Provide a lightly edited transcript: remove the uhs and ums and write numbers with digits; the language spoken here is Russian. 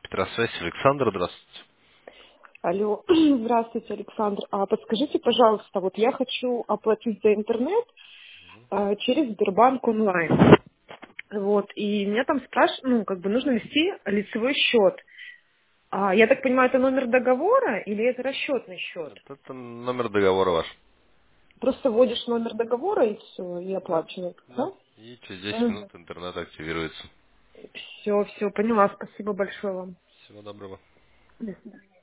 Петросвязь, Александр, здравствуйте. Алло, здравствуйте, Александр. Подскажите, пожалуйста, вот я хочу оплатить за интернет через Сбербанк онлайн. Вот, и меня там спрашивают, нужно ввести лицевой счет. Я так понимаю, это номер договора или это расчетный счет? Нет, это номер договора ваш. Просто вводишь номер договора и все, и Да, оплачиваешь, да. да? И через 10 минут интернет активируется. Все, поняла. Спасибо большое вам. Всего доброго. До свидания.